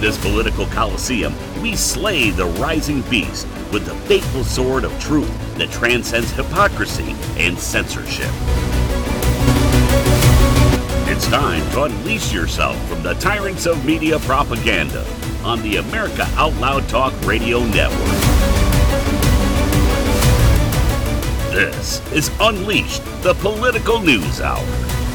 this political coliseum, we slay the rising beast with the fateful sword of truth that transcends hypocrisy and censorship. It's time to unleash yourself from the tyrants of media propaganda on the America Out Loud Talk Radio Network. This is Unleashed, the Political News Hour.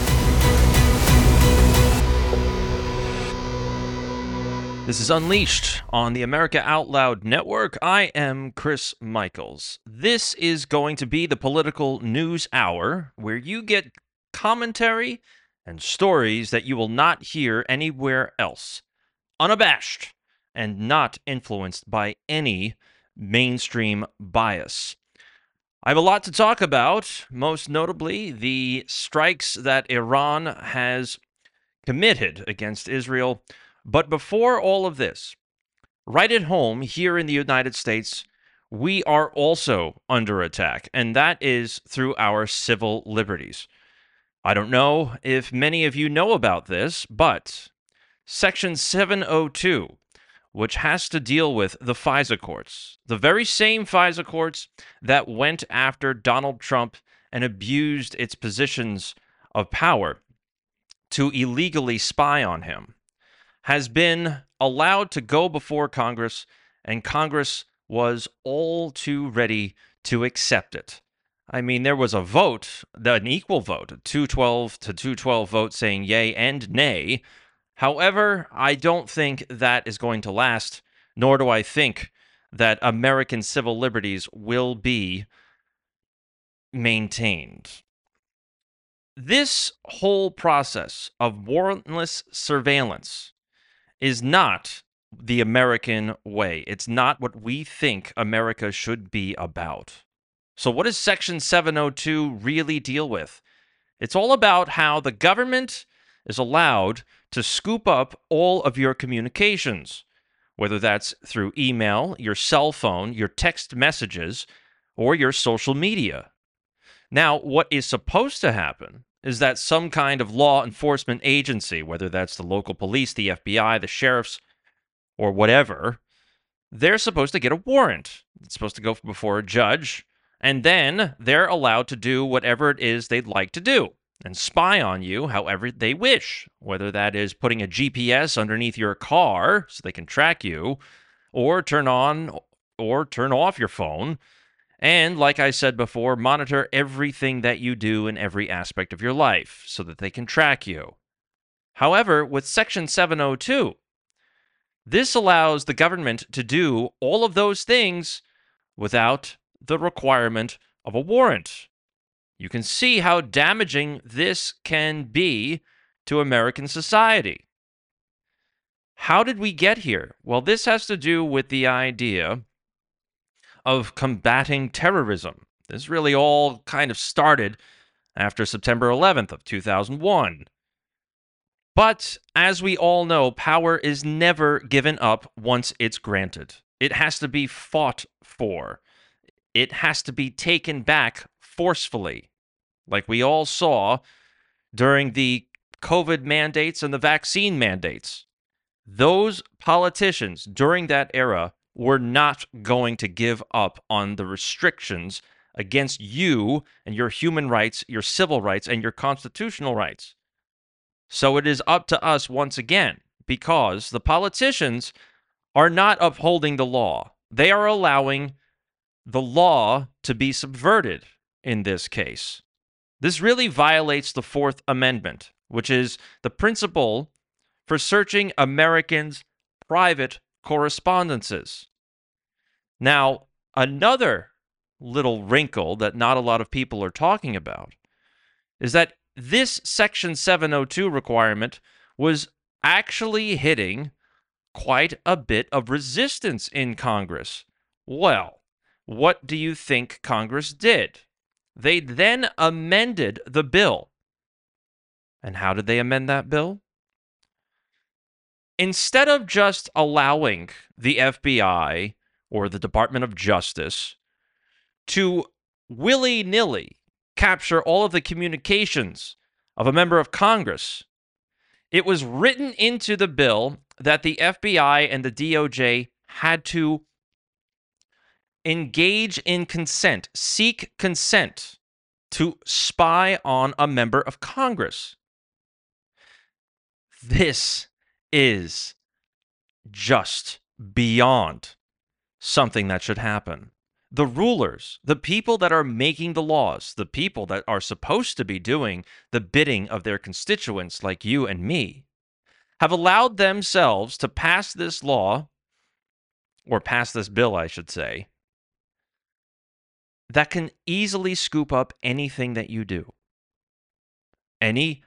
This is Unleashed on the America Out Loud Network. I am Chris Michaels. This is going to be the Political News Hour, where you get commentary and stories that you will not hear anywhere else. Unabashed and not influenced by any mainstream bias. I have a lot to talk about, most notably the strikes that Iran has committed against Israel. But before all of this, right at home here in the United States, we are also under attack, and that is through our civil liberties. I don't know if many of you know about this, but Section 702, which has to deal with the FISA courts, the very same FISA courts that went after Donald Trump and abused its positions of power to illegally spy on him, has been allowed to go before Congress, and Congress was all too ready to accept it. I mean, there was a vote, an equal vote, a 212 to 212 vote saying yay and nay. However, I don't think that is going to last, nor do I think that American civil liberties will be maintained. This whole process of warrantless surveillance is not the American way. It's not what we think America should be about. So what does Section 702 really deal with? It's all about how the government is allowed to scoop up all of your communications, whether that's through email, your cell phone, your text messages, or your social media. Now, what is supposed to happen is that some kind of law enforcement agency, whether that's the local police, the FBI, the sheriffs, or whatever, they're supposed to get a warrant. It's supposed to go before a judge, and then they're allowed to do whatever it is they'd like to do and spy on you however they wish, whether that is putting a GPS underneath your car so they can track you, or turn on or turn off your phone, and, like I said before, monitor everything that you do in every aspect of your life so that they can track you. However, with Section 702, this allows the government to do all of those things without the requirement of a warrant. You can see how damaging this can be to American society. How did we get here? Well, this has to do with the idea of combating terrorism. This really all kind of started after September 11th of 2001. But as we all know, power is never given up once it's granted. It has to be fought for. It has to be taken back forcefully, like we all saw during the COVID mandates and the vaccine mandates. Those politicians during that era were not going to give up on the restrictions against you and your human rights, your civil rights, and your constitutional rights. So it is up to us once again, because the politicians are not upholding the law. They are allowing the law to be subverted in this case. This really violates the Fourth Amendment, which is the principle for searching Americans' private correspondences. Now, another little wrinkle that not a lot of people are talking about is that this Section 702 requirement was actually hitting quite a bit of resistance in Congress. Well, what do you think Congress did? They then amended the bill. And how did they amend that bill? Instead of just allowing the FBI or the Department of Justice to willy-nilly capture all of the communications of a member of Congress, it was written into the bill that the FBI and the DOJ had to engage in consent, seek consent to spy on a member of Congress. This is just beyond something that should happen. The rulers, the people that are making the laws, the people that are supposed to be doing the bidding of their constituents like you and me, have allowed themselves to pass this law, or pass this bill, I should say, that can easily scoop up anything that you do. Any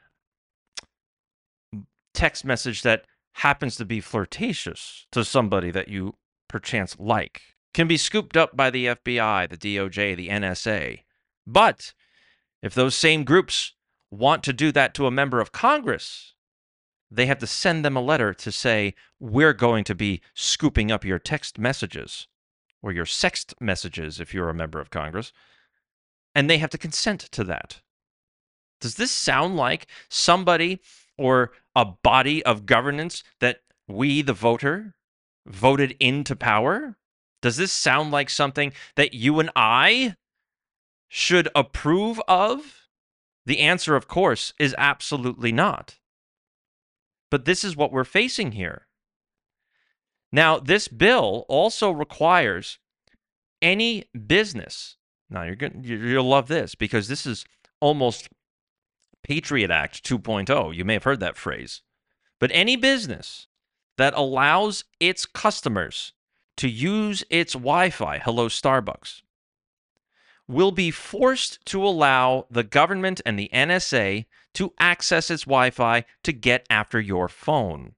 text message that happens to be flirtatious to somebody that you perchance like can be scooped up by the FBI, the DOJ, the NSA. But if those same groups want to do that to a member of Congress, they have to send them a letter to say, we're going to be scooping up your text messages, or your sext messages if you're a member of Congress, and they have to consent to that. Does this sound like somebody or a body of governance that we, the voter, voted into power? Does this sound like something that you and I should approve of? The answer, of course, is absolutely not. But this is what we're facing here. Now, this bill also requires any business. Now, you'll love this, because this is almost Patriot Act 2.0. You may have heard that phrase. But any business that allows its customers to use its Wi-Fi, hello Starbucks, will be forced to allow the government and the NSA to access its Wi-Fi to get after your phone.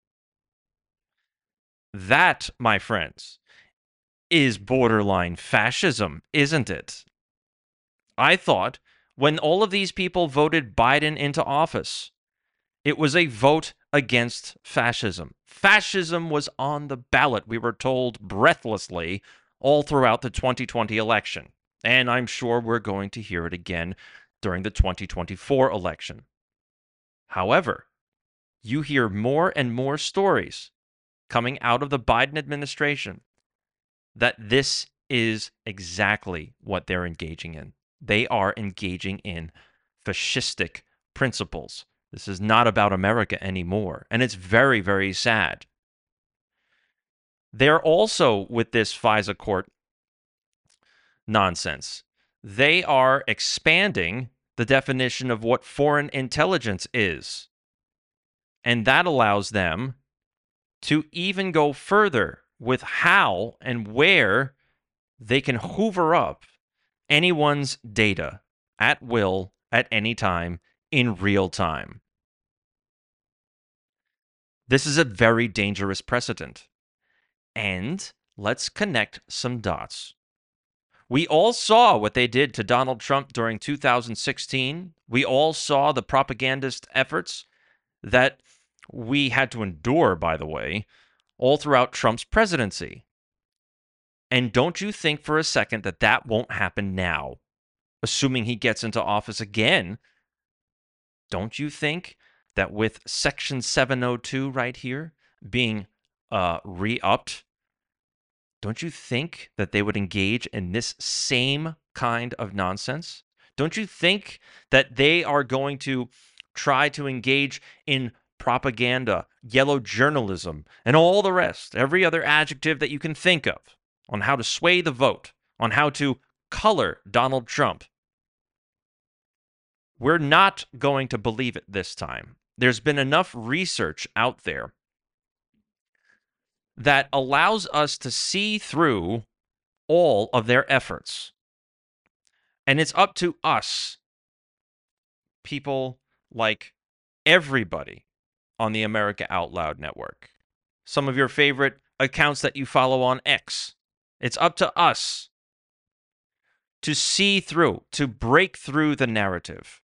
That, my friends, is borderline fascism, isn't it? I thought when all of these people voted Biden into office, it was a vote against fascism. Fascism was on the ballot, we were told breathlessly, all throughout the 2020 election. And I'm sure we're going to hear it again during the 2024 election. However, you hear more and more stories coming out of the Biden administration that this is exactly what they're engaging in. They are engaging in fascistic principles. This is not about America anymore, and it's very, very sad. They're also, with this FISA court nonsense, they are expanding the definition of what foreign intelligence is. And that allows them to even go further with how and where they can hoover up anyone's data at will, at any time, in real time. This is a very dangerous precedent. And let's connect some dots. We all saw what they did to Donald Trump during 2016. We all saw the propagandist efforts that we had to endure, by the way, all throughout Trump's presidency. And don't you think for a second that that won't happen now, assuming he gets into office again? Don't you think that with Section 702 right here being re-upped, don't you think that they would engage in this same kind of nonsense? Don't you think that they are going to try to engage in propaganda, yellow journalism, and all the rest, every other adjective that you can think of, on how to sway the vote, on how to color Donald Trump? We're not going to believe it this time. There's been enough research out there that allows us to see through all of their efforts. And it's up to us, people like everybody on the America Out Loud network, some of your favorite accounts that you follow on X. It's up to us to see through, to break through the narrative.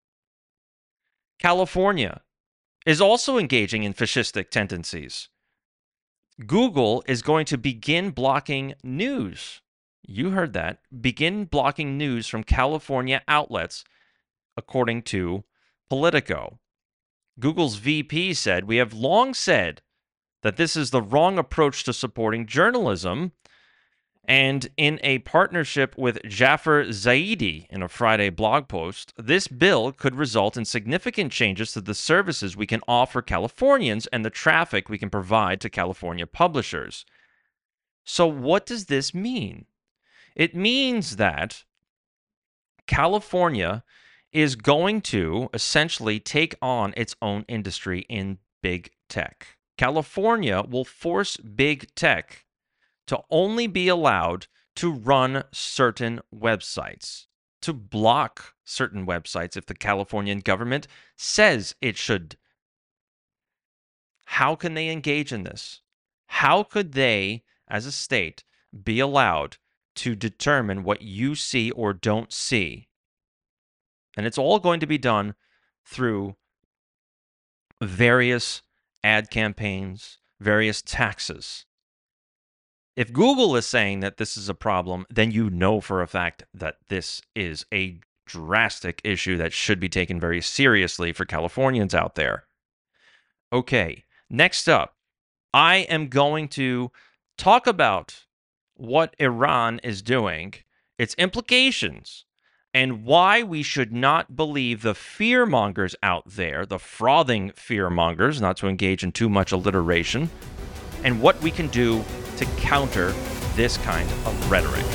California is also engaging in fascistic tendencies. Google is going to begin blocking news. You heard that. Begin blocking news from California outlets, according to Politico. Google's VP said, "We have long said that this is the wrong approach to supporting journalism. And in a partnership with Jaffer Zaidi in a Friday blog post, this bill could result in significant changes to the services we can offer Californians and the traffic we can provide to California publishers. So what does this mean? It means that California is going to essentially take on its own industry in big tech. California will force big tech to only be allowed to run certain websites, to block certain websites if the Californian government says it should. How can they engage in this? How could they, as a state, be allowed to determine what you see or don't see? And it's all going to be done through various ad campaigns, various taxes. If Google is saying that this is a problem, then you know for a fact that this is a drastic issue that should be taken very seriously for Californians out there. Okay, next up, I am going to talk about what Iran is doing, its implications, and why we should not believe the fearmongers out there, the frothing fearmongers, not to engage in too much alliteration, and what we can do to counter this kind of rhetoric.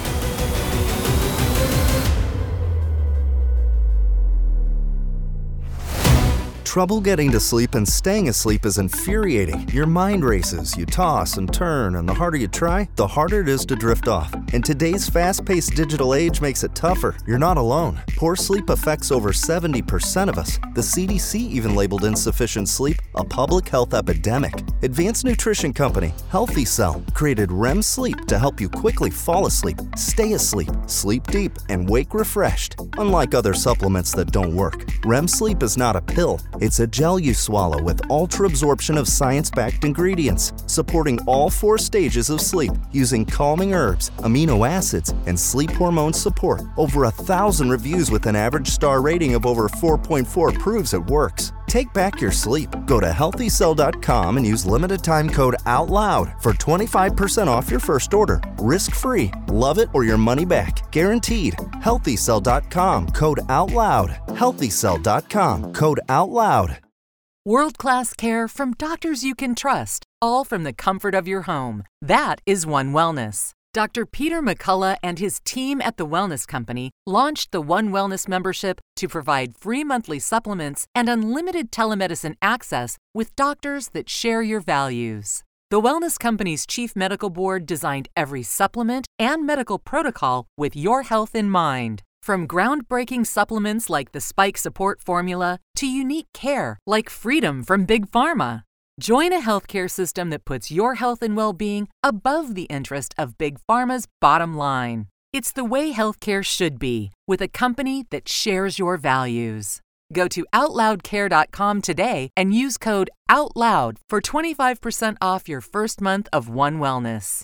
Trouble getting to sleep and staying asleep is infuriating. Your mind races, you toss and turn, and the harder you try, the harder it is to drift off. And today's fast-paced digital age makes it tougher. You're not alone. Poor sleep affects over 70% of us. The CDC even labeled insufficient sleep a public health epidemic. Advanced nutrition company Healthy Cell created REM sleep to help you quickly fall asleep, stay asleep, sleep deep, and wake refreshed. Unlike other supplements that don't work, REM sleep is not a pill. It's a gel you swallow with ultra-absorption of science-backed ingredients, supporting all 4 stages of sleep using calming herbs, amino acids, and sleep hormone support. Over 1,000 reviews with an average star rating of over 4.4 proves it works. Take back your sleep. Go to HealthyCell.com and use limited time code OUTLOUD for 25% off your first order. Risk-free. Love it or your money back. Guaranteed. HealthyCell.com code OUTLOUD. HealthyCell.com code OUTLOUD. World-class care from doctors you can trust, all from the comfort of your home. That is One Wellness. Dr. Peter McCullough and his team at The Wellness Company launched the One Wellness membership to provide free monthly supplements and unlimited telemedicine access with doctors that share your values. The Wellness Company's Chief Medical Board designed every supplement and medical protocol with your health in mind. From groundbreaking supplements like the Spike Support Formula to unique care like Freedom from Big Pharma. Join a healthcare system that puts your health and well-being above the interest of Big Pharma's bottom line. It's the way healthcare should be, with a company that shares your values. Go to OutLoudCare.com today and use code OUTLOUD for 25% off your first month of One Wellness.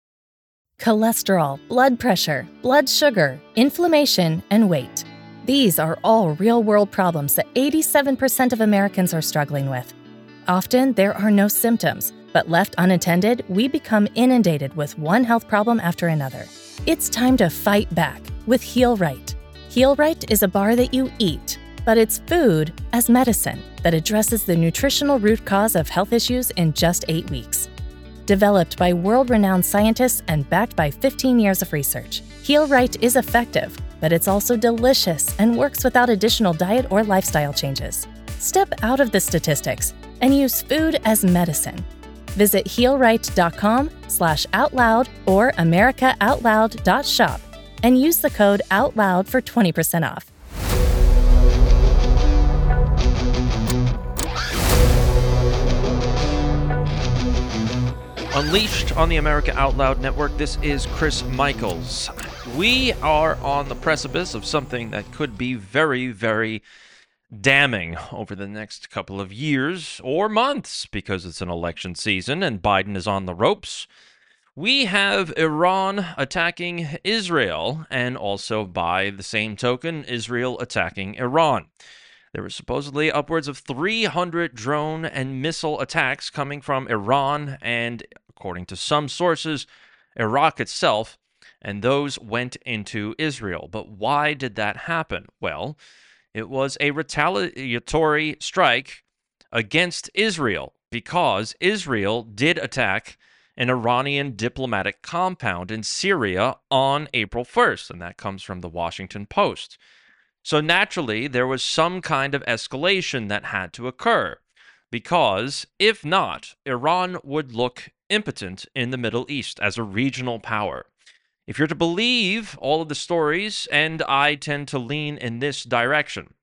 Cholesterol, blood pressure, blood sugar, inflammation, and weight. These are all real-world problems that 87% of Americans are struggling with. Often, there are no symptoms, but left unattended, we become inundated with one health problem after another. It's time to fight back with Heal Right. Heal Right is a bar that you eat, but it's food as medicine that addresses the nutritional root cause of health issues in just 8 weeks. Developed by world-renowned scientists and backed by 15 years of research, Heal Right is effective, but it's also delicious and works without additional diet or lifestyle changes. Step out of the statistics and use food as medicine. Visit healright.com/outloud or americaoutloud.shop and use the code OUTLOUD for 20% off. Unleashed on the America Out Loud Network, this is Chris Michaels. We are on the precipice of something that could be very, very damning over the next couple of years or months because it's an election season and Biden is on the ropes. We have Iran attacking Israel and also, by the same token, Israel attacking Iran. There were supposedly upwards of 300 drone and missile attacks coming from Iran and, according to some sources, Iraq itself, and those went into Israel. But why did that happen? Well, it was a retaliatory strike against Israel because Israel did attack an Iranian diplomatic compound in Syria on April 1st, and that comes from the Washington Post. So naturally, there was some kind of escalation that had to occur, because if not, Iran would look impotent in the Middle East as a regional power. If you're to believe all of the stories, and I tend to lean in this direction,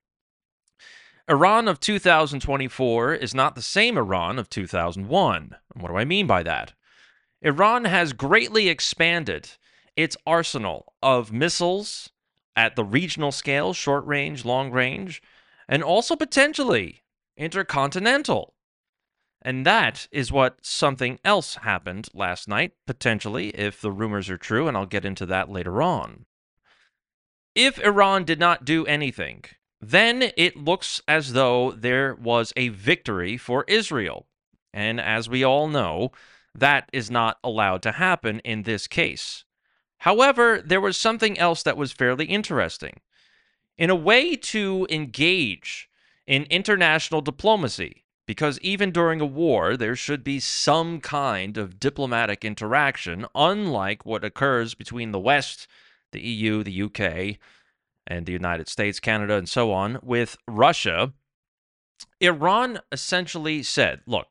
Iran of 2024 is not the same Iran of 2001. What do I mean by that? Iran has greatly expanded its arsenal of missiles at the regional scale, short range, long range, and also potentially intercontinental. And that is what something else happened last night, potentially, if the rumors are true, and I'll get into that later on. If Iran did not do anything, then it looks as though there was a victory for Israel. And as we all know, that is not allowed to happen in this case. However, there was something else that was fairly interesting. In a way to engage in international diplomacy, because even during a war, there should be some kind of diplomatic interaction, unlike what occurs between the West, the EU, the UK, and the United States, Canada, and so on, with Russia. Iran essentially said, look,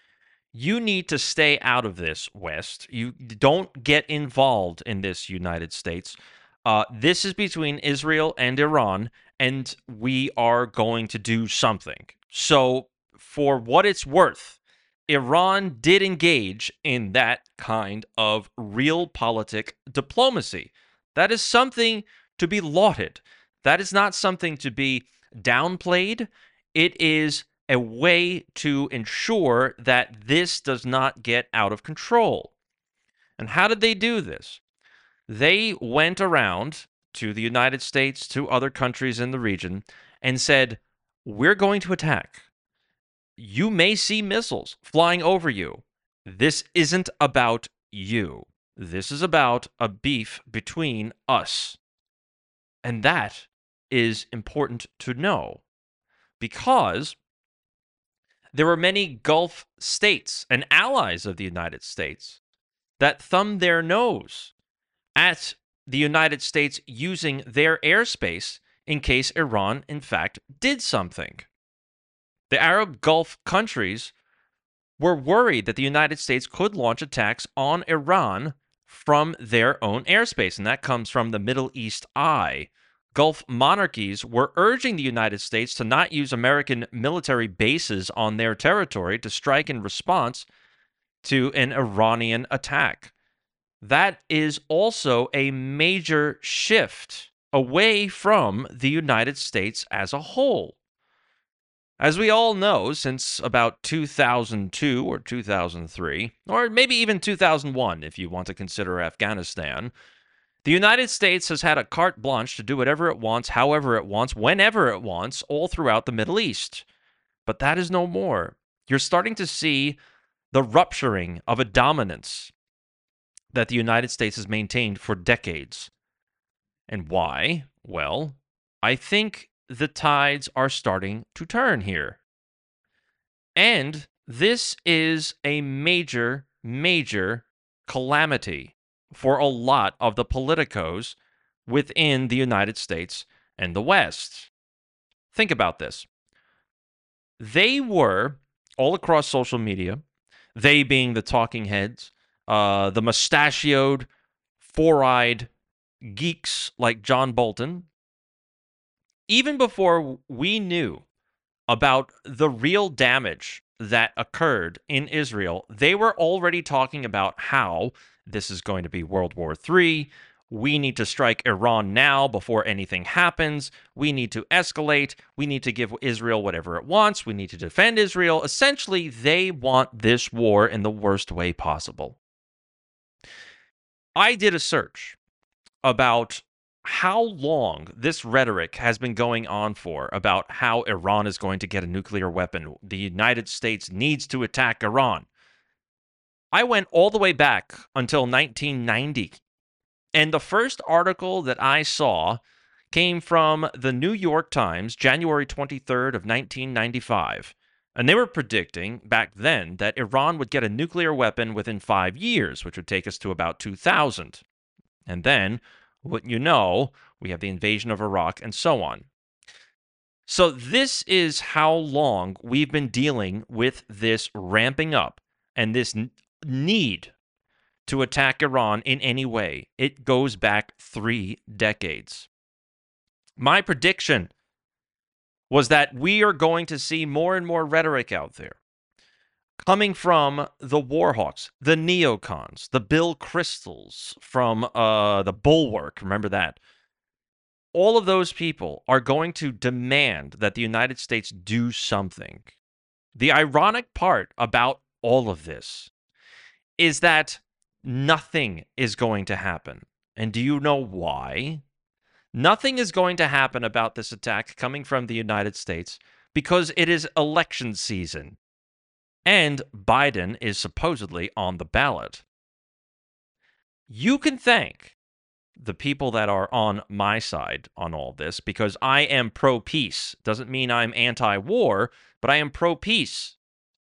you need to stay out of this, West. You don't get involved in this, United States. This is between Israel and Iran, and we are going to do something. So, for what it's worth, Iran did engage in that kind of realpolitik diplomacy. That is something to be lauded. That is not something to be downplayed. It is a way to ensure that this does not get out of control. And how did they do this? They went around to the United States, to other countries in the region, and said, we're going to attack. You may see missiles flying over you. This isn't about you. This is about a beef between us. And that is important to know, because there were many Gulf states and allies of the United States that thumbed their nose at the United States using their airspace in case Iran, in fact, did something. The Arab Gulf countries were worried that the United States could launch attacks on Iran from their own airspace, and that comes from the Middle East Eye. Gulf monarchies were urging the United States to not use American military bases on their territory to strike in response to an Iranian attack. That is also a major shift away from the United States as a whole. As we all know, since about 2002 or 2003, or maybe even 2001 if you want to consider Afghanistan, the United States has had a carte blanche to do whatever it wants, however it wants, whenever it wants, all throughout the Middle East. But that is no more. You're starting to see the rupturing of a dominance that the United States has maintained for decades. And why? Well, I think the tides are starting to turn here. And this is a major, major calamity for a lot of the politicos within the United States and the West. Think about this. They were, all across social media, they being the talking heads, the mustachioed, four-eyed geeks like John Bolton, even before we knew about the real damage that occurred in Israel, they were already talking about how this is going to be World War III. We need to strike Iran now before anything happens. We need to escalate. We need to give Israel whatever it wants. We need to defend Israel. Essentially, they want this war in the worst way possible. I did a search about how long this rhetoric has been going on for about how Iran is going to get a nuclear weapon. The United States needs to attack Iran. I went all the way back until 1990. And the first article that I saw came from the New York Times, January 23rd of 1995. And they were predicting back then that Iran would get a nuclear weapon within 5 years, which would take us to about 2000. And then, wouldn't you know, we have the invasion of Iraq and so on. So this is how long we've been dealing with this ramping up and this need to attack Iran in any way. It goes back 3 decades. My prediction was that we are going to see more and more rhetoric out there coming from the warhawks, the neocons, the Bill Kristols from the Bulwark. Remember that? All of those people are going to demand that the United States do something. The ironic part about all of this is that nothing is going to happen. And do you know why? Nothing is going to happen about this attack coming from the United States because it is election season. And Biden is supposedly on the ballot. You can thank the people that are on my side on all this because I am pro-peace. Doesn't mean I'm anti-war, but I am pro-peace.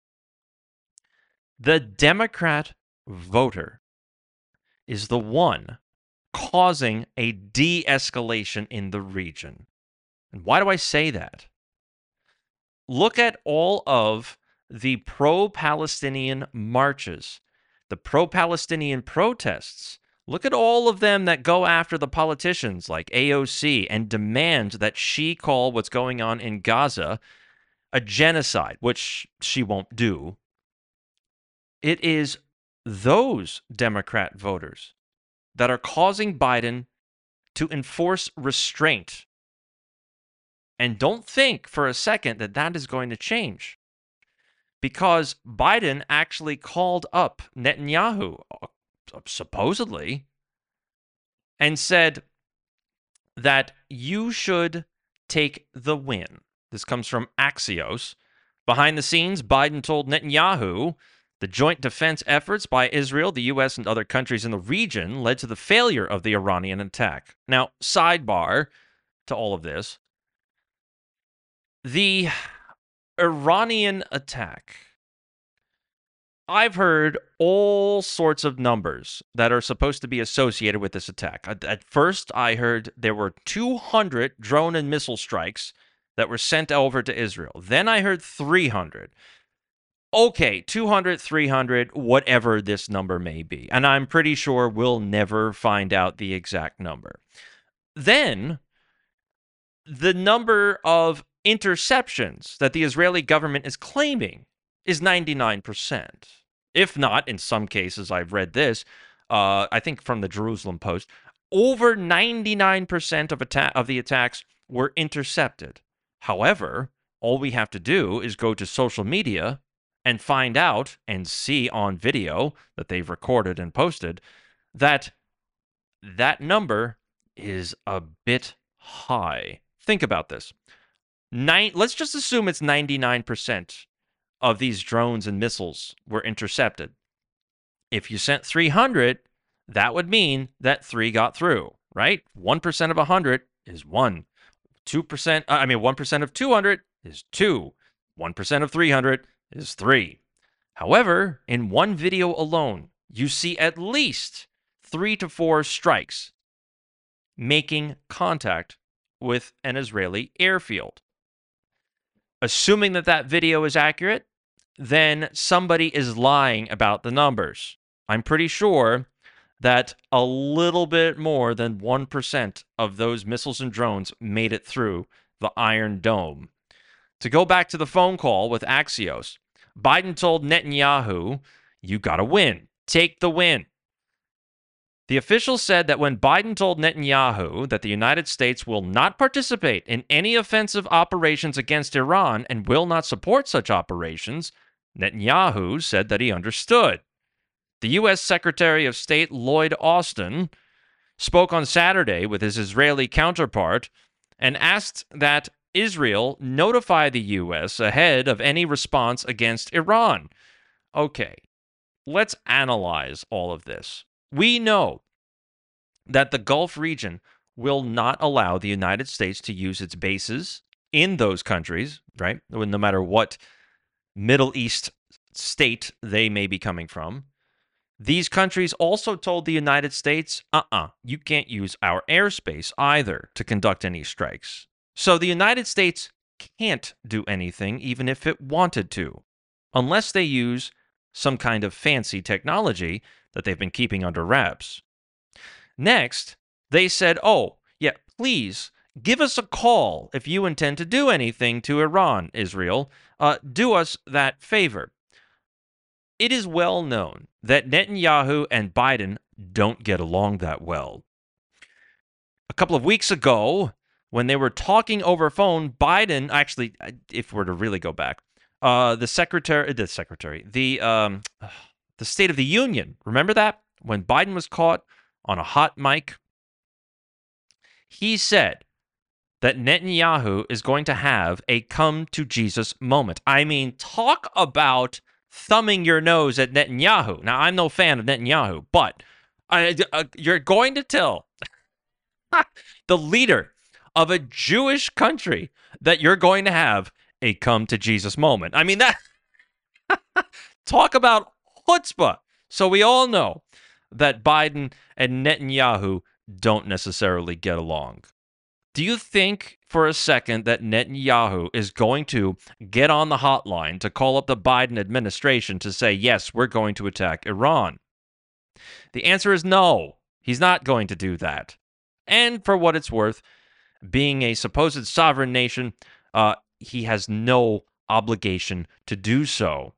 The Democrat voter is the one causing a de-escalation in the region. And why do I say that? Look at all of the pro-Palestinian marches, the pro-Palestinian protests. Look at all of them that go after the politicians like AOC and demand that she call what's going on in Gaza a genocide, which she won't do. It is those Democrat voters that are causing Biden to enforce restraint. And don't think for a second that that is going to change. Because Biden actually called up Netanyahu, supposedly, and said that you should take the win. This comes from Axios. Behind the scenes, Biden told Netanyahu the joint defense efforts by Israel, the U.S., and other countries in the region led to the failure of the Iranian attack. Now, sidebar to all of this. The Iranian attack. I've heard all sorts of numbers that are supposed to be associated with this attack. At first, I heard there were 200 drone and missile strikes that were sent over to Israel. Then I heard 300. Okay, 200, 300, whatever this number may be. And I'm pretty sure we'll never find out the exact number. Then, the number of interceptions that the Israeli government is claiming is 99%. If not, in some cases, I've read this, I think from the Jerusalem Post, over 99% of the attacks were intercepted. However, all we have to do is go to social media and find out and see on video that they've recorded and posted that that number is a bit high. Think about this. Let's just assume it's 99% of these drones and missiles were intercepted. If you sent 300, that would mean that 3 got through, right? 1% of 100 is 1. 1% of 200 is 2. 1% of 300 is 3. However, in one video alone, you see at least 3 to 4 strikes making contact with an Israeli airfield. Assuming that that video is accurate, then somebody is lying about the numbers. I'm pretty sure that a little bit more than 1% of those missiles and drones made it through the Iron Dome. To go back to the phone call with Axios, Biden told Netanyahu, you gotta win. Take the win. The official said that when Biden told Netanyahu that the United States will not participate in any offensive operations against Iran and will not support such operations, Netanyahu said that he understood. The U.S. Secretary of State Lloyd Austin spoke on Saturday with his Israeli counterpart and asked that Israel notify the U.S. ahead of any response against Iran. Okay, let's analyze all of this. We know that the Gulf region will not allow the United States to use its bases in those countries, right? No matter what Middle East state they may be coming from. These countries also told the United States, you can't use our airspace either to conduct any strikes. So the United States can't do anything even if it wanted to, unless they use some kind of fancy technology that they've been keeping under wraps. Next, they said, please give us a call if you intend to do anything to Iran, Israel. Do us that favor. It is well known that Netanyahu and Biden don't get along that well. A couple of weeks ago, when they were talking over phone, Biden, actually, if we're to really go back, the State of the Union, remember that? When Biden was caught on a hot mic, he said that Netanyahu is going to have a come to Jesus moment. I mean, talk about thumbing your nose at Netanyahu. Now, I'm no fan of Netanyahu, but you're going to tell the leader of a Jewish country that you're going to have a come to Jesus moment. I mean, that talk about chutzpah. So we all know that Biden and Netanyahu don't necessarily get along. Do you think for a second that Netanyahu is going to get on the hotline to call up the Biden administration to say, yes, we're going to attack Iran? The answer is no. He's not going to do that. And for what it's worth, being a supposed sovereign nation, he has no obligation to do so.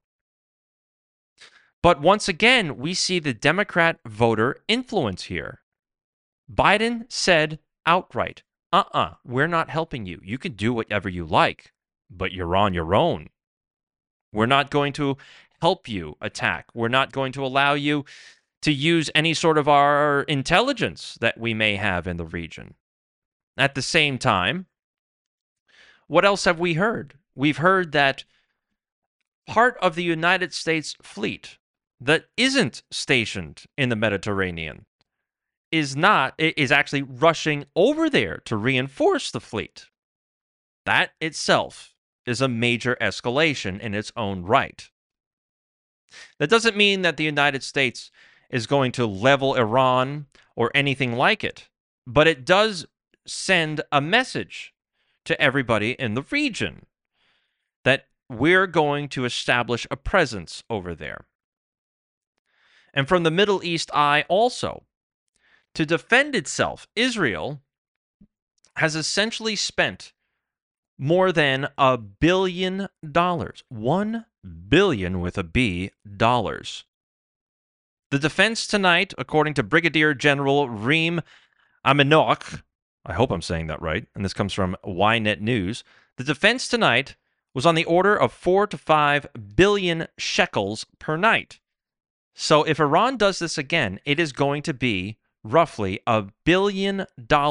But once again, we see the Democrat voter influence here. Biden said outright, we're not helping you. You can do whatever you like, but you're on your own. We're not going to help you attack. We're not going to allow you to use any sort of our intelligence that we may have in the region. At the same time, what else have we heard? We've heard that part of the United States fleet that isn't stationed in the Mediterranean is actually rushing over there to reinforce the fleet. That itself is a major escalation in its own right. That doesn't mean that the United States is going to level Iran or anything like it, but it does send a message to everybody in the region that we're going to establish a presence over there. And from the Middle East eye also, to defend itself, Israel has essentially spent more than $1 billion. $1 billion with a B dollars. The defense tonight, according to Brigadier General Reem Aminok, I hope I'm saying that right, and this comes from Ynet News, the defense tonight was on the order of 4 to 5 billion shekels per night. So if Iran does this again, it is going to be roughly $1 billion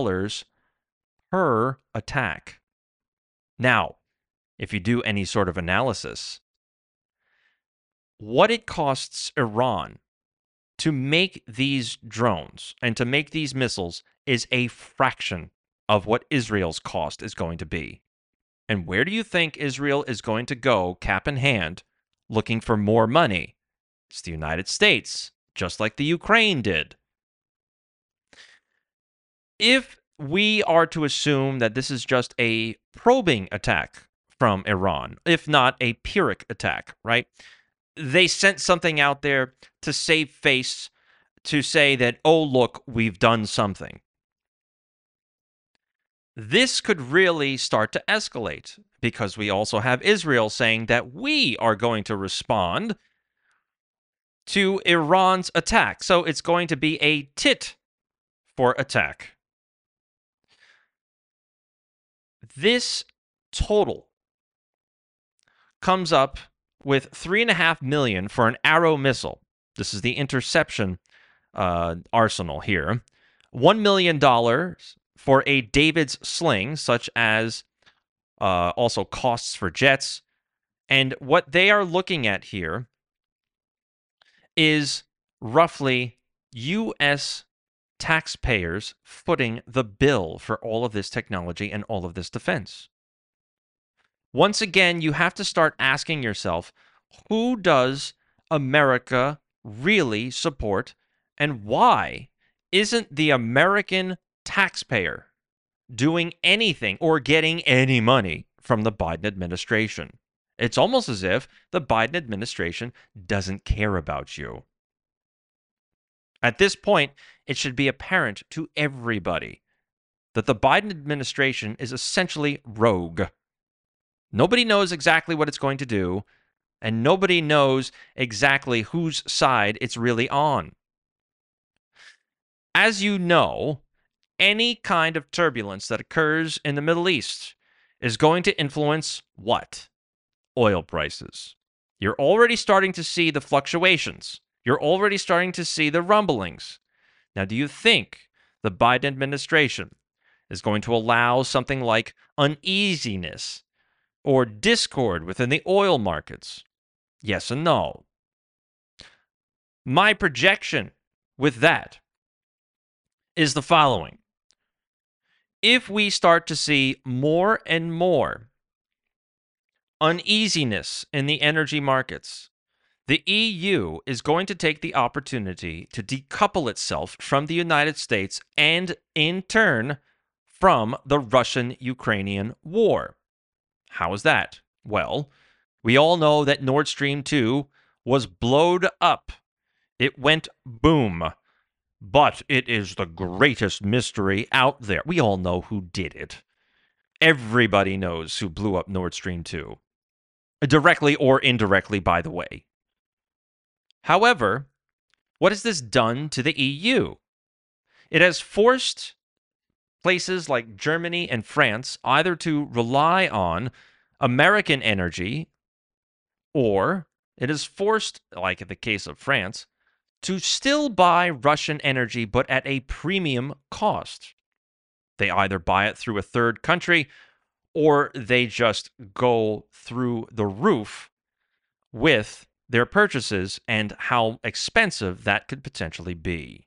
per attack. Now, if you do any sort of analysis, what it costs Iran to make these drones and to make these missiles is a fraction of what Israel's cost is going to be. And where do you think Israel is going to go, cap in hand, looking for more money? It's the United States, just like the Ukraine did. If we are to assume that this is just a probing attack from Iran, if not a Pyrrhic attack, right? They sent something out there to save face, to say that, oh, look, we've done something. This could really start to escalate because we also have Israel saying that we are going to respond to Iran's attack. So it's going to be a tit for attack. This total comes up with $3.5 million for an Arrow missile. This is the interception arsenal here. $1 million for a David's sling, such as also costs for jets. And what they are looking at here is roughly U.S. taxpayers footing the bill for all of this technology and all of this defense. Once again, you have to start asking yourself, who does America really support, and why isn't the American taxpayer doing anything or getting any money from the Biden administration? It's almost as if the Biden administration doesn't care about you. At this point, it should be apparent to everybody that the Biden administration is essentially rogue. Nobody knows exactly what it's going to do, and nobody knows exactly whose side it's really on. As you know, any kind of turbulence that occurs in the Middle East is going to influence what? Oil prices. You're already starting to see the fluctuations. You're already starting to see the rumblings. Now, do you think the Biden administration is going to allow something like uneasiness or discord within the oil markets? Yes and no. My projection with that is the following. If we start to see more and more uneasiness in the energy markets, the EU is going to take the opportunity to decouple itself from the United States and, in turn, from the Russian-Ukrainian war. How is that? Well, we all know that Nord Stream 2 was blowed up. It went boom. But it is the greatest mystery out there. We all know who did it. Everybody knows who blew up Nord Stream 2. Directly or indirectly, by the way. However, what has this done to the EU? It has forced places like Germany and France either to rely on American energy, or it has forced, like in the case of France, to still buy Russian energy but at a premium cost. They either buy it through a third country or they just go through the roof with their purchases and how expensive that could potentially be.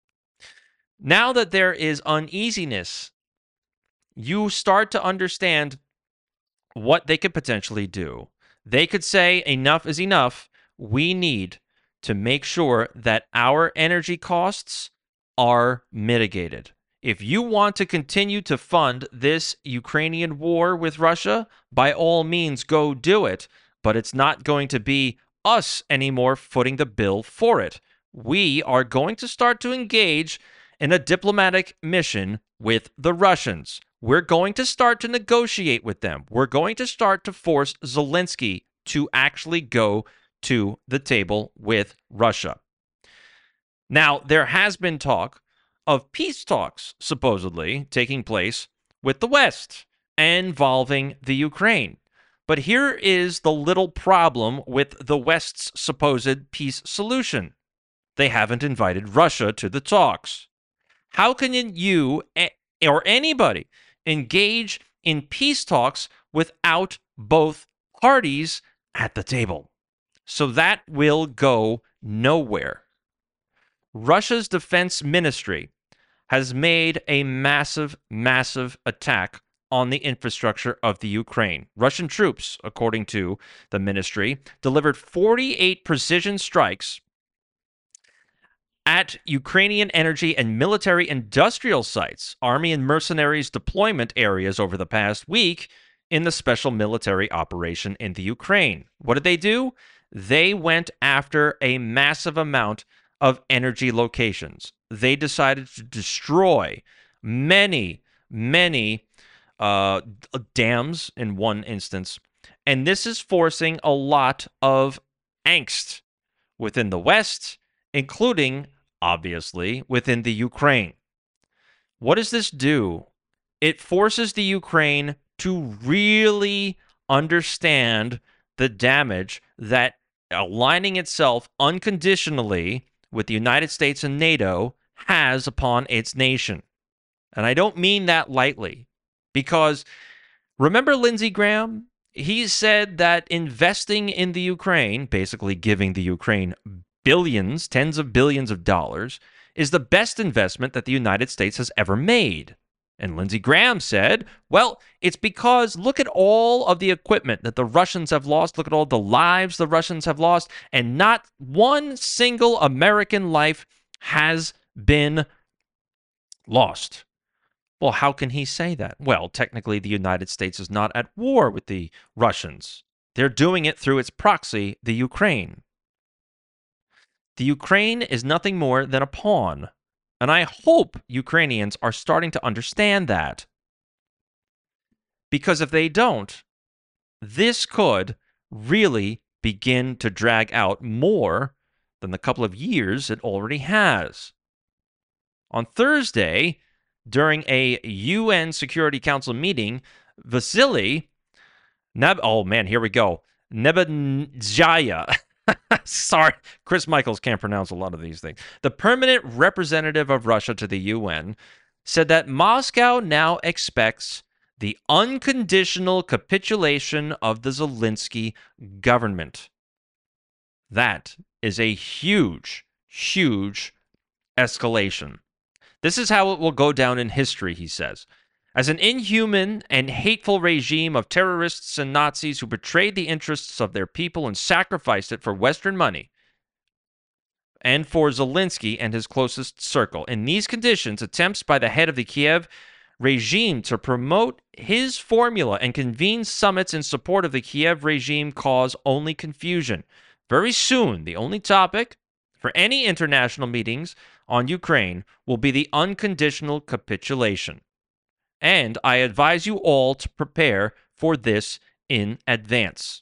Now that there is uneasiness, you start to understand what they could potentially do. They could say enough is enough. We need to make sure that our energy costs are mitigated. If you want to continue to fund this Ukrainian war with Russia, by all means go do it, but it's not going to be us anymore footing the bill for it. We are going to start to engage in a diplomatic mission with the Russians. We're going to start to negotiate with them. We're going to start to force Zelensky to actually go to the table with Russia. Now, there has been talk of peace talks supposedly taking place with the West involving the Ukraine. But here is the little problem with the West's supposed peace solution. They haven't invited Russia to the talks. How can you or anybody engage in peace talks without both parties at the table? So that will go nowhere. Russia's defense ministry has made a massive, massive attack on the infrastructure of the Ukraine. Russian troops, according to the ministry, delivered 48 precision strikes at Ukrainian energy and military industrial sites, army and mercenaries deployment areas over the past week in the special military operation in the Ukraine. What did they do? They went after a massive amount of energy locations. They decided to destroy many dams in one instance, and this is forcing a lot of angst within the West, including, obviously, within the Ukraine. What does this do? It forces the Ukraine to really understand the damage that aligning itself unconditionally with the United States and NATO has upon its nation. And I don't mean that lightly, because remember Lindsey Graham? He said that investing in the Ukraine, basically giving the Ukraine billions, tens of billions of dollars, is the best investment that the United States has ever made. And Lindsey Graham said, well, it's because look at all of the equipment that the Russians have lost. Look at all the lives the Russians have lost. And not one single American life has been lost. Well, how can he say that? Well, technically, the United States is not at war with the Russians. They're doing it through its proxy, the Ukraine. The Ukraine is nothing more than a pawn. And I hope Ukrainians are starting to understand that. Because if they don't, this could really begin to drag out more than the couple of years it already has. On Thursday, during a UN Security Council meeting, Vasily Nebenzhaya, sorry, Chris Michaels can't pronounce a lot of these things, the permanent representative of Russia to the UN, said that Moscow now expects the unconditional capitulation of the Zelensky government. That is a huge, huge escalation. This is how it will go down in history, he says. As an inhuman and hateful regime of terrorists and Nazis who betrayed the interests of their people and sacrificed it for Western money and for Zelensky and his closest circle. In these conditions, attempts by the head of the Kiev regime to promote his formula and convene summits in support of the Kiev regime cause only confusion. Very soon, the only topic for any international meetings on Ukraine will be the unconditional capitulation. And I advise you all to prepare for this in advance.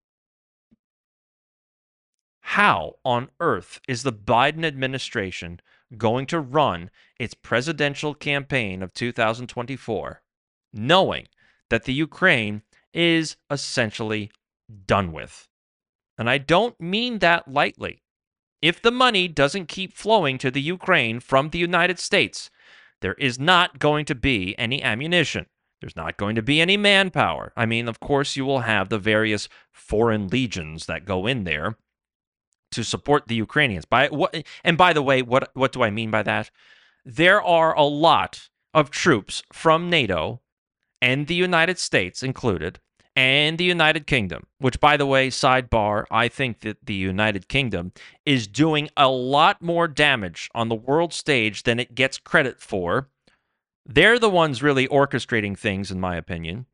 How on earth is the Biden administration going to run its presidential campaign of 2024, knowing that the Ukraine is essentially done with? And I don't mean that lightly. If the money doesn't keep flowing to the Ukraine from the United States, there is not going to be any ammunition. There's not going to be any manpower. I mean, of course, you will have the various foreign legions that go in there to support the Ukrainians. And by the way, what do I mean by that? There are a lot of troops from NATO and the United States included, and the United Kingdom, which, by the way, sidebar, I think that the United Kingdom is doing a lot more damage on the world stage than it gets credit for. They're the ones really orchestrating things, in my opinion.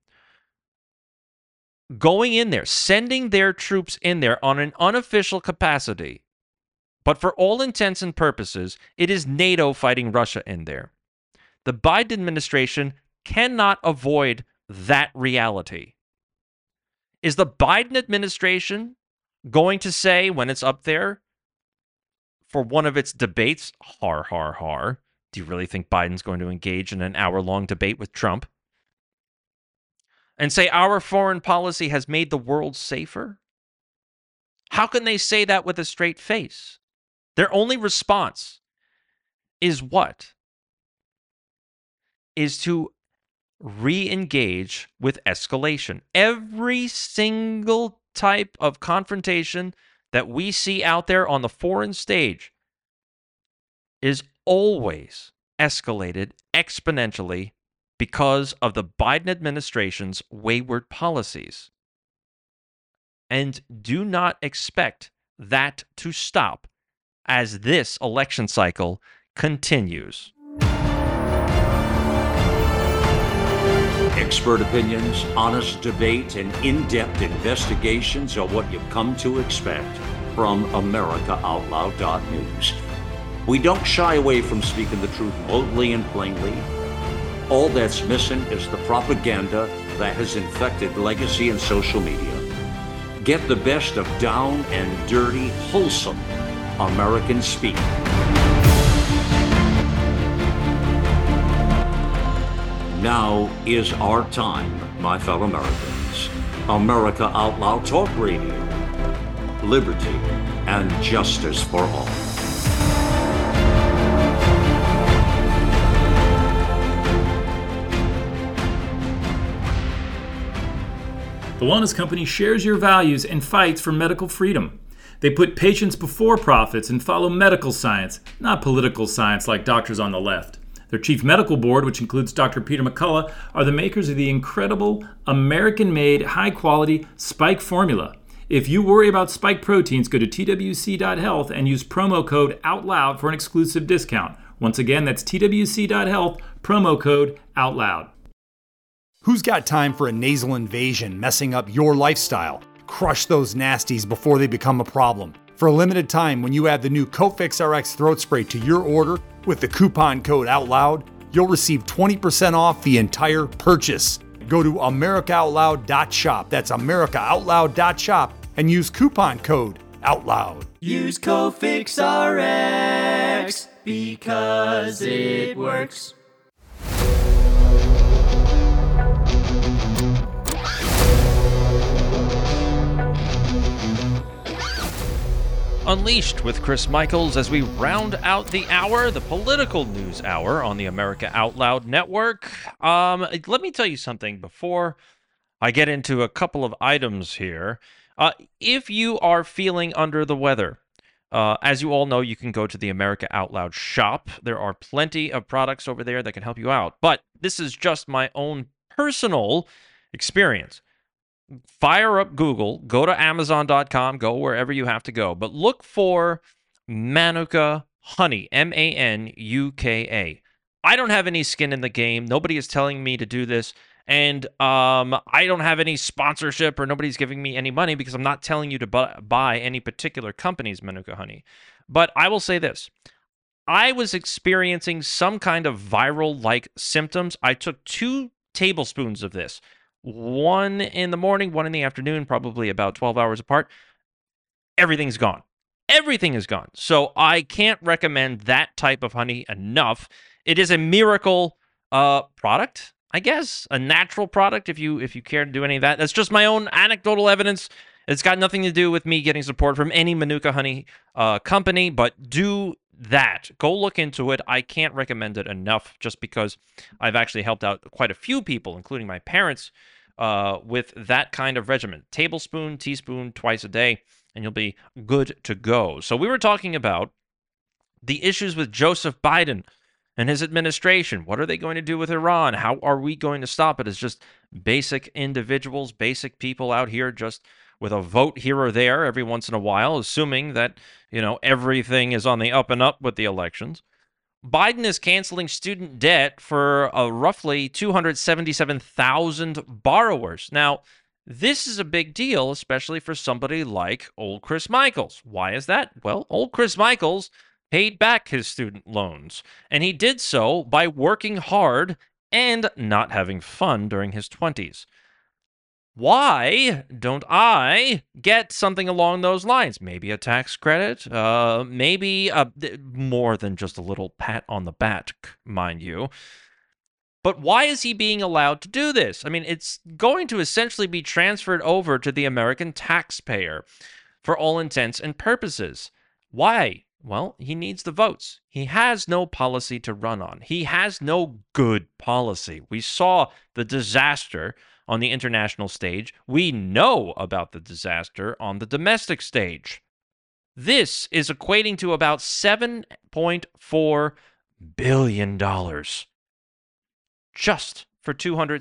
Going in there, sending their troops in there on an unofficial capacity. But for all intents and purposes, it is NATO fighting Russia in there. The Biden administration cannot avoid that reality. Is the Biden administration going to say when it's up there for one of its debates, har, har, har, do you really think Biden's going to engage in an hour-long debate with Trump? And say our foreign policy has made the world safer? How can they say that with a straight face? Their only response is what? Is to re-engage with escalation. Every single type of confrontation that we see out there on the foreign stage is always escalated exponentially because of the Biden administration's wayward policies. And do not expect that to stop as this election cycle continues. Expert opinions, honest debate, and in-depth investigations are what you've come to expect from AmericaOutloud.news. We don't shy away from speaking the truth boldly and plainly. All that's missing is the propaganda that has infected legacy and social media. Get the best of down and dirty, wholesome American speak. Now is our time, my fellow Americans. America Out Loud Talk Radio. Liberty and justice for all. The Wellness Company shares your values and fights for medical freedom. They put patients before profits and follow medical science, not political science like doctors on the left. Their chief medical board, which includes Dr. Peter McCullough, are the makers of the incredible American-made, high-quality Spike formula. If you worry about Spike proteins, go to twc.health and use promo code OUTLOUD for an exclusive discount. Once again, that's twc.health, promo code OUTLOUD. Who's got time for a nasal invasion messing up your lifestyle? Crush those nasties before they become a problem. For a limited time, when you add the new Cofix RX throat spray to your order with the coupon code OUTLOUD, you'll receive 20% off the entire purchase. Go to AmericaOutloud.shop. That's AmericaOutloud.shop and use coupon code OUTLOUD. Use Cofix RX because it works. Unleashed with Chris Michaels as we round out the hour, the political news hour on the America Out Loud Network. Let me tell you something before I get into a couple of items here. If you are feeling under the weather, as you all know, you can go to the America Out Loud shop. There are plenty of products over there that can help you out. But this is just my own personal experience. Fire up Google, go to Amazon.com, go wherever you have to go, but look for Manuka Honey, Manuka. I don't have any skin in the game. Nobody is telling me to do this, and I don't have any sponsorship or nobody's giving me any money because I'm not telling you to buy any particular company's Manuka Honey. But I will say this. I was experiencing some kind of viral-like symptoms. I took 2 tablespoons of this. One in the morning, one in the afternoon, probably about 12 hours apart. Everything's gone. Everything is gone. So I can't recommend that type of honey enough. It is a miracle product, I guess. A natural product, if you care to do any of that. That's just my own anecdotal evidence. It's got nothing to do with me getting support from any Manuka Honey company, but do that. Go look into it. I can't recommend it enough just because I've actually helped out quite a few people, including my parents, with that kind of regimen. Tablespoon, teaspoon, twice a day, and you'll be good to go. So we were talking about the issues with Joseph Biden and his administration. What are they going to do with Iran? How are we going to stop it as just basic individuals, basic people out here just with a vote here or there every once in a while, assuming that, everything is on the up and up with the elections. Biden is canceling student debt for roughly 277,000 borrowers. Now, this is a big deal, especially for somebody like old Chris Michaels. Why is that? Well, old Chris Michaels paid back his student loans, and he did so by working hard and not having fun during his 20s. Why don't I get something along those lines? Maybe a tax credit, maybe more than just a little pat on the back, mind you. But why is he being allowed to do this? I mean, it's going to essentially be transferred over to the American taxpayer for all intents and purposes. Why? Well, he needs the votes. He has no policy to run on. He has no good policy. We saw the disaster on the international stage. We know about the disaster on the domestic stage. This is equating to about $7.4 billion just for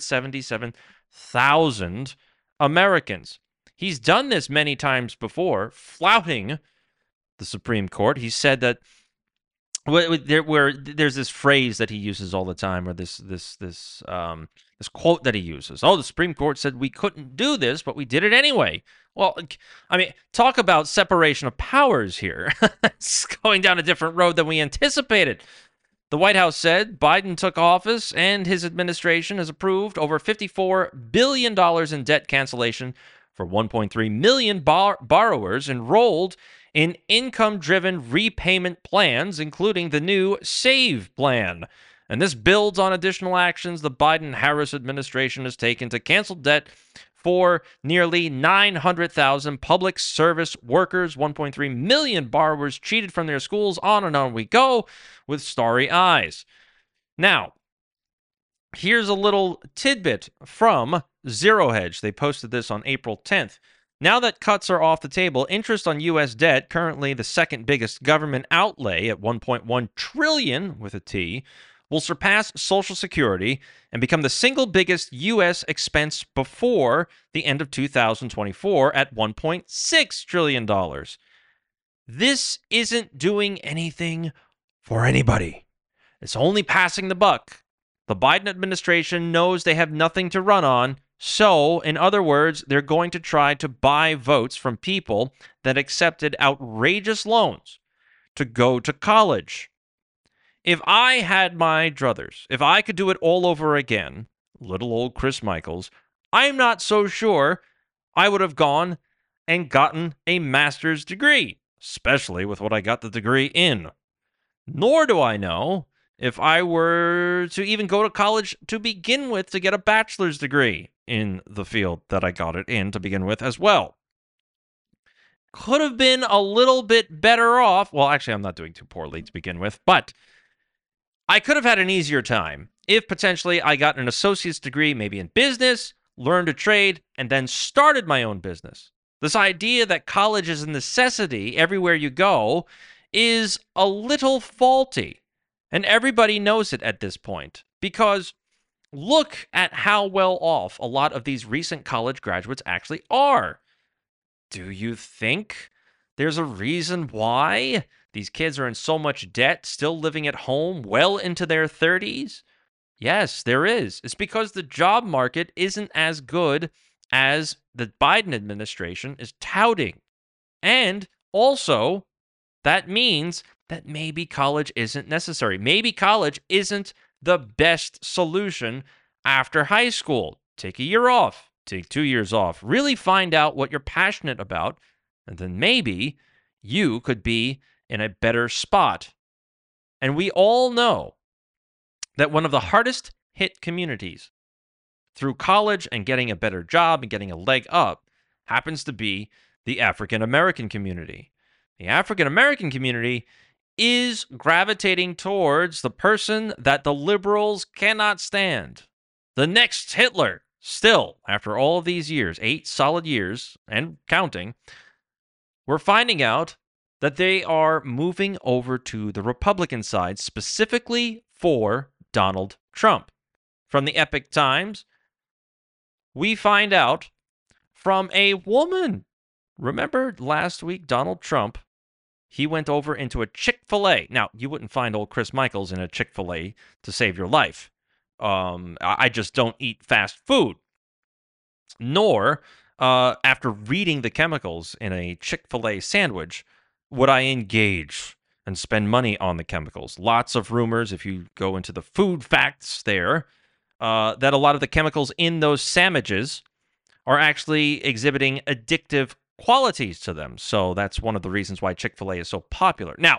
277,000 Americans. He's done this many times before, flouting the Supreme Court. He said that where there's this phrase that he uses all the time, or this quote that he uses. Oh, the Supreme Court said we couldn't do this, but we did it anyway. Well, I mean, talk about separation of powers here. It's going down a different road than we anticipated. The White House said Biden took office and his administration has approved over $54 billion in debt cancellation for 1.3 million borrowers enrolled in income-driven repayment plans, including the new SAVE plan. And this builds on additional actions the Biden-Harris administration has taken to cancel debt for nearly 900,000 public service workers, 1.3 million borrowers cheated from their schools, on and on we go with starry eyes. Now, here's a little tidbit from Zero Hedge. They posted this on April 10th. Now that cuts are off the table, interest on U.S. debt, currently the second biggest government outlay at $1.1 trillion with a T, will surpass Social Security and become the single biggest U.S. expense before the end of 2024 at $1.6 trillion. This isn't doing anything for anybody. It's only passing the buck. The Biden administration knows they have nothing to run on, so, in other words, they're going to try to buy votes from people that accepted outrageous loans to go to college. If I had my druthers, if I could do it all over again, little old Chris Michaels, I'm not so sure I would have gone and gotten a master's degree, especially with what I got the degree in. Nor do I know if I were to even go to college to begin with to get a bachelor's degree in the field that I got it in to begin with as well. Could have been a little bit better off. Well, actually, I'm not doing too poorly to begin with, but I could have had an easier time if potentially I got an associate's degree, maybe in business, learned a trade, and then started my own business. This idea that college is a necessity everywhere you go is a little faulty. And everybody knows it at this point, because look at how well off a lot of these recent college graduates actually are. Do you think there's a reason why these kids are in so much debt, still living at home well into their 30s? Yes, there is. It's because the job market isn't as good as the Biden administration is touting. And also, that means that maybe college isn't necessary. Maybe college isn't the best solution after high school. Take a year off. Take 2 years off. Really find out what you're passionate about, and then maybe you could be in a better spot. And we all know that one of the hardest hit communities through college and getting a better job and getting a leg up happens to be the African American community. The African American community is gravitating towards the person that the liberals cannot stand. The next Hitler, still, after all of these years, 8 solid years and counting, we're finding out that they are moving over to the Republican side, specifically for Donald Trump. From the Epoch Times, we find out from a woman. Remember last week, Donald Trump, he went over into a Chick-fil-A. Now, you wouldn't find old Chris Michaels in a Chick-fil-A to save your life. I just don't eat fast food. Nor, after reading the chemicals in a Chick-fil-A sandwich, would I engage and spend money on the chemicals. Lots of rumors, if you go into the food facts there, that a lot of the chemicals in those sandwiches are actually exhibiting addictive qualities to them. So that's one of the reasons why Chick-fil-A is so popular. Now,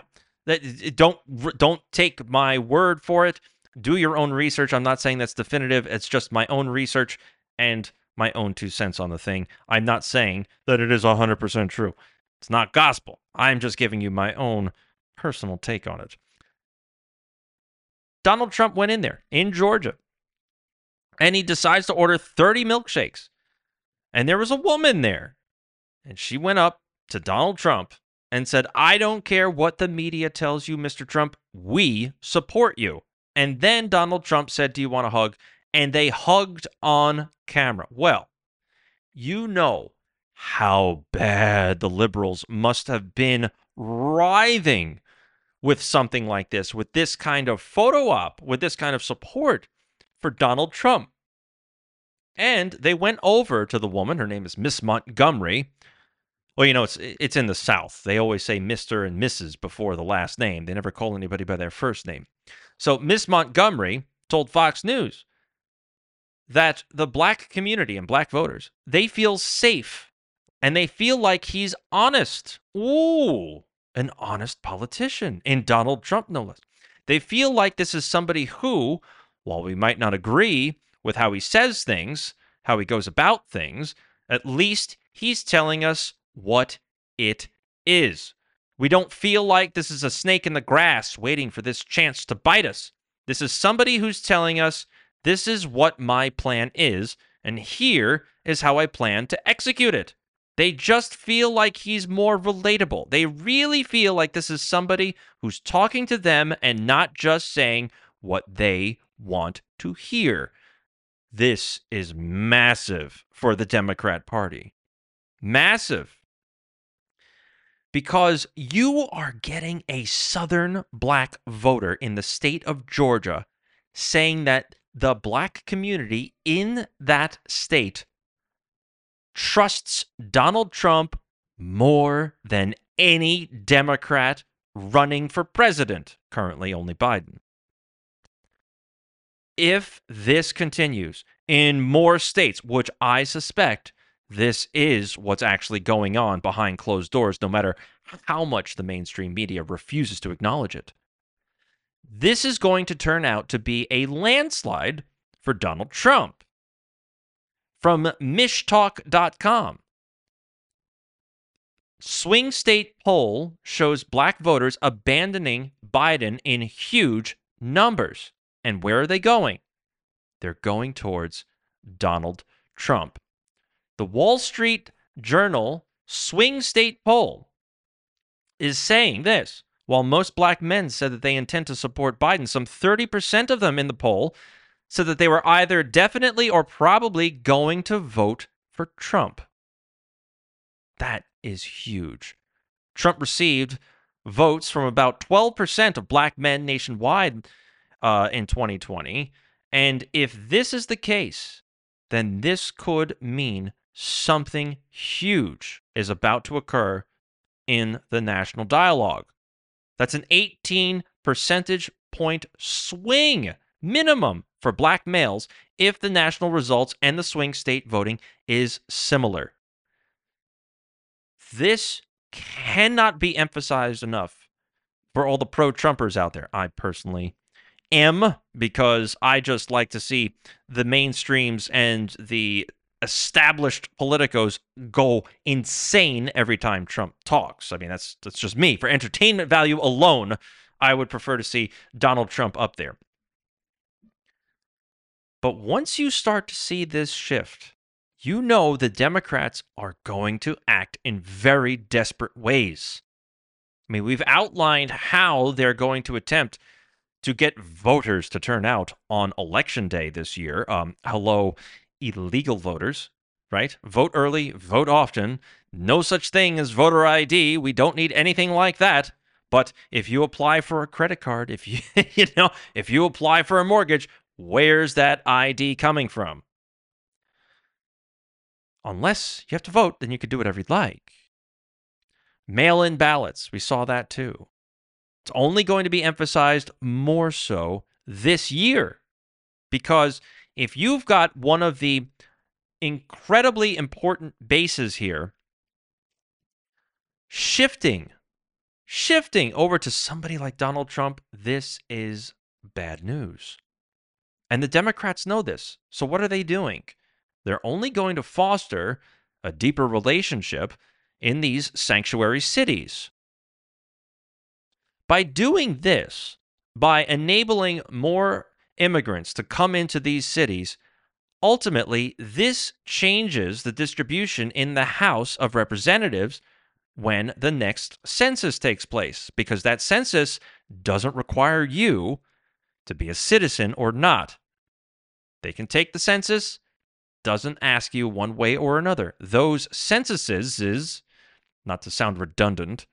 don't take my word for it. Do your own research. I'm not saying that's definitive. It's just my own research and my own 2 cents on the thing. I'm not saying that it is 100% true. It's not gospel. I'm just giving you my own personal take on it. Donald Trump went in there in Georgia, and he decides to order 30 milkshakes. And there was a woman there. And she went up to Donald Trump and said, "I don't care what the media tells you, Mr. Trump. We support you." And then Donald Trump said, "Do you want a hug?" And they hugged on camera. Well, you know how bad the liberals must have been writhing with something like this, with this kind of photo op, with this kind of support for Donald Trump. And they went over to the woman. Her name is Miss Montgomery. Well, you know, it's in the South. They always say Mr. and Mrs. before the last name. They never call anybody by their first name. So Miss Montgomery told Fox News that the black community and black voters, they feel safe and they feel like he's honest. Ooh, an honest politician in Donald Trump, no less. They feel like this is somebody who, while we might not agree with how he says things, how he goes about things, at least he's telling us what it is. We don't feel like this is a snake in the grass waiting for this chance to bite us. This is somebody who's telling us, this is what my plan is, and here is how I plan to execute it. They just feel like he's more relatable. They really feel like this is somebody who's talking to them and not just saying what they want to hear. This is massive for the Democrat Party. Massive. Because you are getting a Southern black voter in the state of Georgia saying that the black community in that state trusts Donald Trump more than any Democrat running for president, currently only Biden. If this continues in more states, which I suspect this is what's actually going on behind closed doors, no matter how much the mainstream media refuses to acknowledge it, this is going to turn out to be a landslide for Donald Trump. From mishtalk.com, swing state poll shows black voters abandoning Biden in huge numbers. And where are they going? They're going towards Donald Trump. The Wall Street Journal swing state poll is saying this. While most black men said that they intend to support Biden, some 30% of them in the poll said that they were either definitely or probably going to vote for Trump. That is huge. Trump received votes from about 12% of black men nationwide in 2020. And if this is the case, then this could mean something huge is about to occur in the national dialogue. That's an 18 percentage point swing minimum for black males if the national results and the swing state voting is similar. This cannot be emphasized enough for all the pro-Trumpers out there. I personally am, because I just like to see the mainstreams and the established politicos go insane every time Trump talks. I mean, that's just me. For entertainment value alone, I would prefer to see Donald Trump up there. But once you start to see this shift, you know the Democrats are going to act in very desperate ways. I mean, we've outlined how they're going to attempt to get voters to turn out on Election Day this year. Hello, illegal voters, right? Vote early, vote often. No such thing as voter ID. We don't need anything like that. But if you apply for a credit card, if you if you apply for a mortgage, where's that ID coming from? Unless you have to vote, then you can do whatever you'd like. Mail-in ballots, we saw that too. It's only going to be emphasized more so this year, because if you've got one of the incredibly important bases here shifting over to somebody like Donald Trump, this is bad news. And the Democrats know this. So what are they doing? They're only going to foster a deeper relationship in these sanctuary cities. By doing this, by enabling more immigrants to come into these cities, ultimately, this changes the distribution in the House of Representatives when the next census takes place, because that census doesn't require you to be a citizen or not. They can take the census, doesn't ask you one way or another. Those censuses is, not to sound redundant,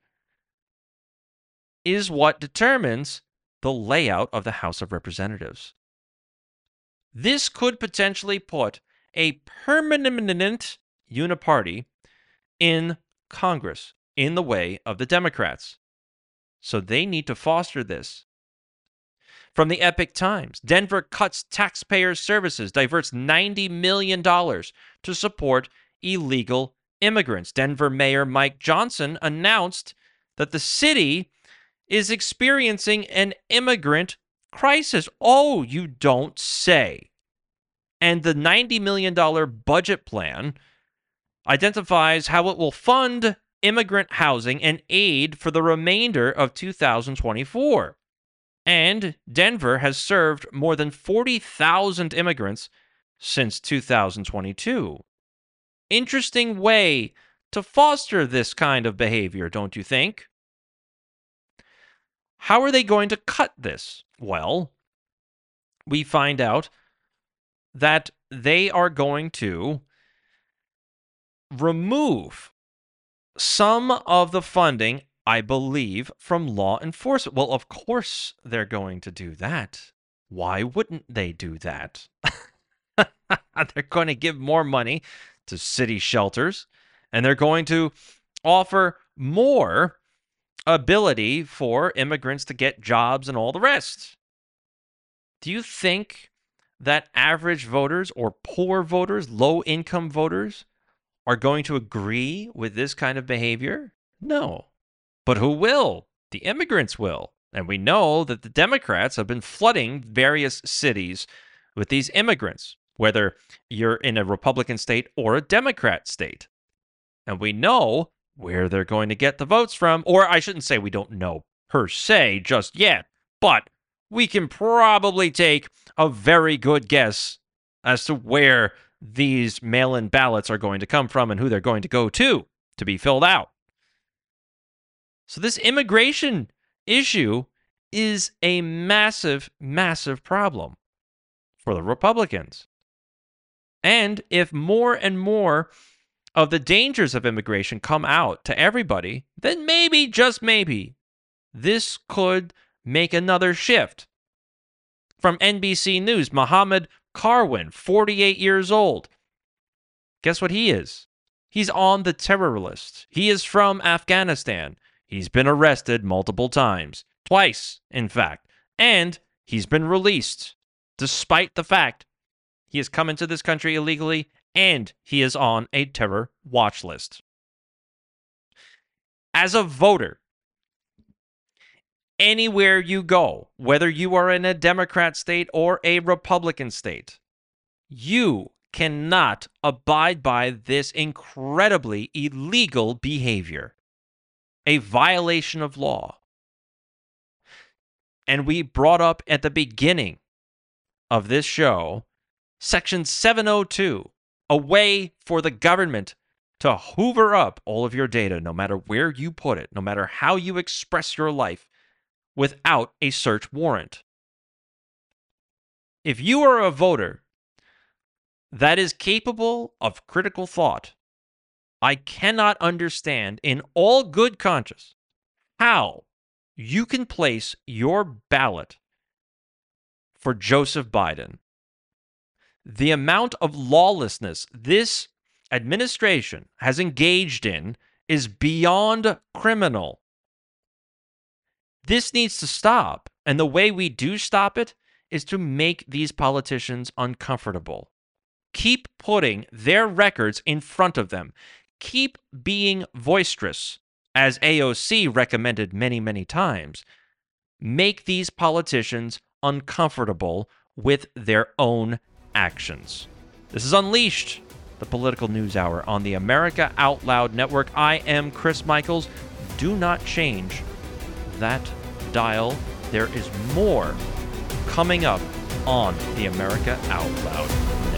is what determines the layout of the House of Representatives. This could potentially put a permanent uniparty in Congress in the way of the Democrats. So they need to foster this. From the Epoch Times, Denver cuts taxpayer services, diverts $90 million to support illegal immigrants. Denver Mayor Mike Johnson announced that the city is experiencing an immigrant crisis. Oh, you don't say. And the $90 million budget plan identifies how it will fund immigrant housing and aid for the remainder of 2024. And Denver has served more than 40,000 immigrants since 2022. Interesting way to foster this kind of behavior, don't you think? How are they going to cut this? Well, we find out that they are going to remove some of the funding, I believe, from law enforcement. Well, of course they're going to do that. Why wouldn't they do that? They're going to give more money to city shelters, and they're going to offer more ability for immigrants to get jobs and all the rest. Do you think that average voters or poor voters, low-income voters, are going to agree with this kind of behavior? No. But who will? The immigrants will. And we know that the Democrats have been flooding various cities with these immigrants, whether you're in a Republican state or a Democrat state. And we know where they're going to get the votes from. Or I shouldn't say we don't know per se just yet, but we can probably take a very good guess as to where these mail-in ballots are going to come from and who they're going to go to be filled out. So this immigration issue is a massive, massive problem for the Republicans. And if more and more of the dangers of immigration come out to everybody, then maybe, just maybe, this could make another shift. From NBC News, Mohammed Karwan, 48 years old. Guess what he is? He's on the terror list. He is from Afghanistan. He's been arrested multiple times. Twice, in fact. And he's been released, despite the fact he has come into this country illegally and he is on a terror watch list. As a voter, anywhere you go, whether you are in a Democrat state or a Republican state, you cannot abide by this incredibly illegal behavior, a violation of law. And we brought up at the beginning of this show, Section 702, a way for the government to hoover up all of your data, no matter where you put it, no matter how you express your life, without a search warrant. If you are a voter that is capable of critical thought, I cannot understand in all good conscience how you can place your ballot for Joseph Biden. The amount of lawlessness this administration has engaged in is beyond criminal. This needs to stop, and the way we do stop it is to make these politicians uncomfortable. Keep putting their records in front of them. Keep being boisterous, as AOC recommended many, many times. Make these politicians uncomfortable with their own actions. This is Unleashed, the Political News Hour on the America Out Loud Network. I am Chris Michaels. Do not change that dial. There is more coming up on the America Out Loud